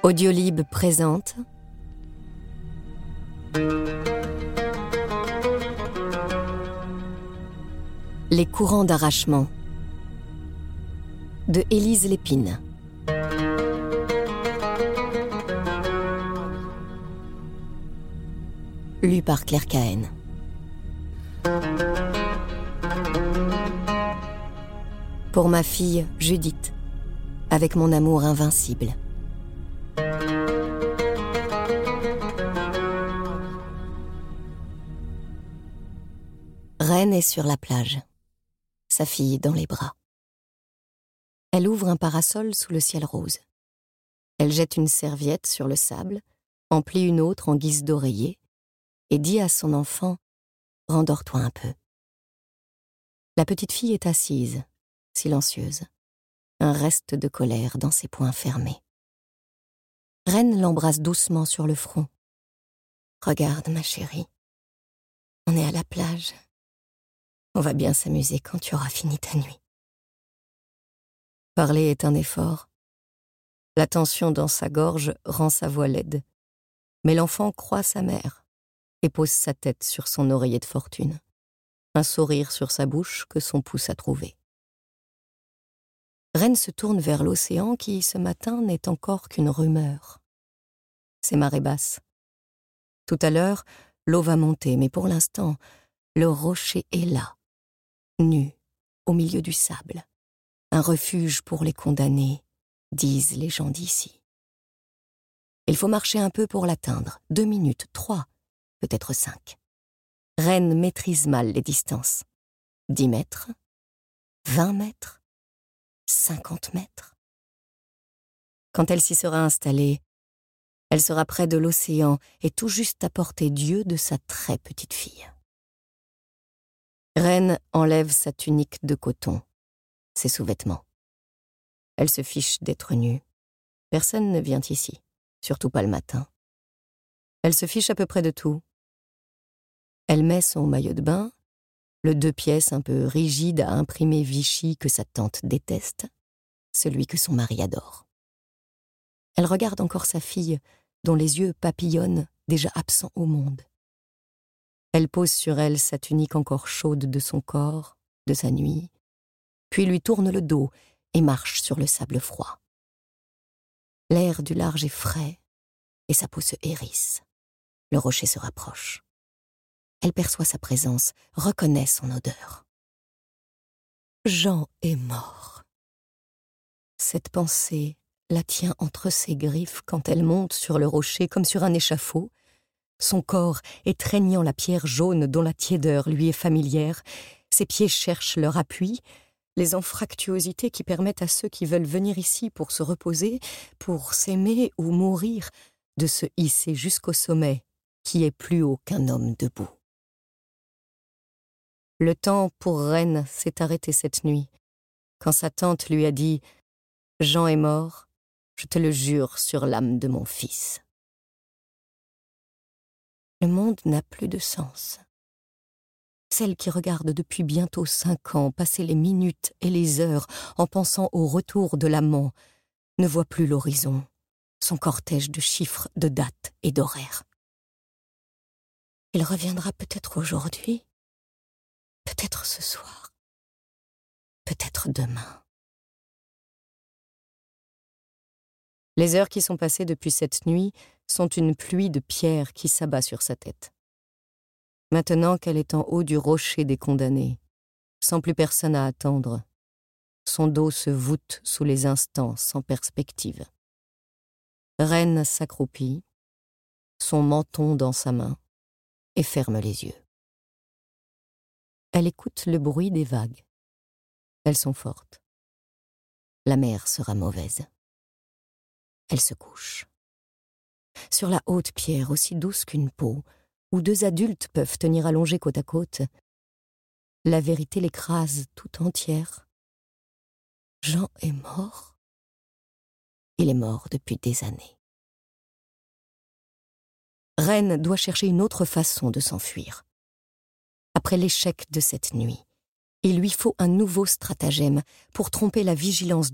Audiolib présente Les courants d'arrachement de Élise Lépine. Lu par Claire Cahen. Pour ma fille Judith, avec mon amour invincible. Reine est sur la plage, sa fille dans les bras. Elle ouvre un parasol sous le ciel rose. Elle jette une serviette sur le sable, en plie une autre en guise d'oreiller, et dit à son enfant « Rendors-toi un peu ». La petite fille est assise, silencieuse, un reste de colère dans ses poings fermés. Reine l'embrasse doucement sur le front. « Regarde, ma chérie, on est à la plage. On va bien s'amuser quand tu auras fini ta nuit. » Parler est un effort. La tension dans sa gorge rend sa voix laide. Mais l'enfant croit sa mère et pose sa tête sur son oreiller de fortune. Un sourire sur sa bouche que son pouce a trouvé. Reine se tourne vers l'océan qui, ce matin, n'est encore qu'une rumeur. C'est marée basse. Tout à l'heure, l'eau va monter, mais pour l'instant, le rocher est là, nu, au milieu du sable. Un refuge pour les condamnés, disent les gens d'ici. Il faut marcher un peu pour l'atteindre, 2 minutes, 3, peut-être 5. Reine maîtrise mal les distances. 10 mètres, 20 mètres, 50 mètres. Quand elle s'y sera installée, elle sera près de l'océan et tout juste à portée d'yeux de sa très petite fille. Reine enlève sa tunique de coton, ses sous-vêtements. Elle se fiche d'être nue. Personne ne vient ici, surtout pas le matin. Elle se fiche à peu près de tout. Elle met son maillot de bain, le 2 pièces un peu rigide à imprimer Vichy que sa tante déteste, celui que son mari adore. Elle regarde encore sa fille, dont les yeux papillonnent, déjà absents au monde. Elle pose sur elle sa tunique encore chaude de son corps, de sa nuit, puis lui tourne le dos et marche sur le sable froid. L'air du large est frais et sa peau se hérisse. Le rocher se rapproche. Elle perçoit sa présence, reconnaît son odeur. Jean est mort. Cette pensée la tient entre ses griffes quand elle monte sur le rocher comme sur un échafaud, son corps étreignant la pierre jaune dont la tiédeur lui est familière, ses pieds cherchent leur appui, les anfractuosités qui permettent à ceux qui veulent venir ici pour se reposer, pour s'aimer ou mourir, de se hisser jusqu'au sommet, qui est plus haut qu'un homme debout. Le temps pour Reine s'est arrêté cette nuit, quand sa tante lui a dit « Jean est mort, je te le jure sur l'âme de mon fils. » Le monde n'a plus de sens. Celle qui regarde depuis bientôt 5 ans passer les minutes et les heures en pensant au retour de l'amant ne voit plus l'horizon, son cortège de chiffres, de dates et d'horaires. Il reviendra peut-être aujourd'hui, peut-être ce soir, peut-être demain. Les heures qui sont passées depuis cette nuit sont une pluie de pierres qui s'abat sur sa tête. Maintenant qu'elle est en haut du rocher des condamnés, sans plus personne à attendre, son dos se voûte sous les instants sans perspective. Reine s'accroupit, son menton dans sa main, et ferme les yeux. Elle écoute le bruit des vagues. Elles sont fortes. La mer sera mauvaise. Elle se couche. Sur la haute pierre, aussi douce qu'une peau, où 2 adultes peuvent tenir allongés côte à côte, la vérité l'écrase tout entière. Jean est mort. Il est mort depuis des années. Reine doit chercher une autre façon de s'enfuir. Après l'échec de cette nuit, il lui faut un nouveau stratagème pour tromper la vigilance